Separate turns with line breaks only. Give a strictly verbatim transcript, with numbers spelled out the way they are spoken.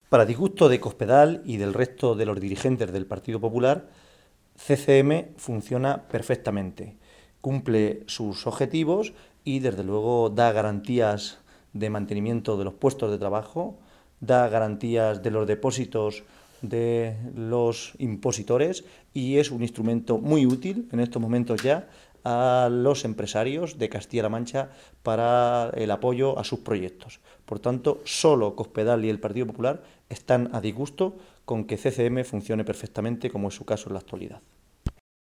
Para disgusto de Cospedal y del resto de los dirigentes del Partido Popular, C C M funciona perfectamente, cumple sus objetivos y desde luego da garantías de mantenimiento de los puestos de trabajo, da garantías de los depósitos de los impositores y es un instrumento muy útil en estos momentos ya a los empresarios de Castilla-La Mancha para el apoyo a sus proyectos. Por tanto, solo Cospedal y el Partido Popular están a disgusto con que C C M funcione perfectamente, como es su caso en la actualidad.